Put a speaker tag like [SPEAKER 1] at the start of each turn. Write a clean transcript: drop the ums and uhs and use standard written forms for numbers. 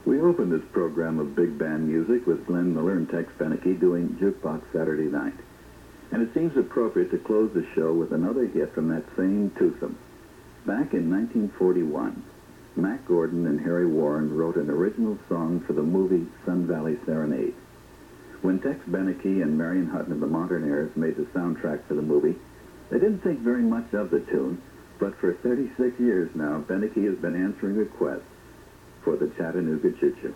[SPEAKER 1] We opened this program of big band music with Glenn Miller and Tex Beneke doing Jukebox Saturday Night. And it seems appropriate to close the show with another hit from that same twosome. Back in 1941, Mack Gordon and Harry Warren wrote an original song for the movie Sun Valley Serenade. When Tex Beneke and Marion Hutton of the Modernaires made the soundtrack for the movie, they didn't think very much of the tune, but for 36 years now, Beneke has been answering requests for the Chattanooga Choo Choo.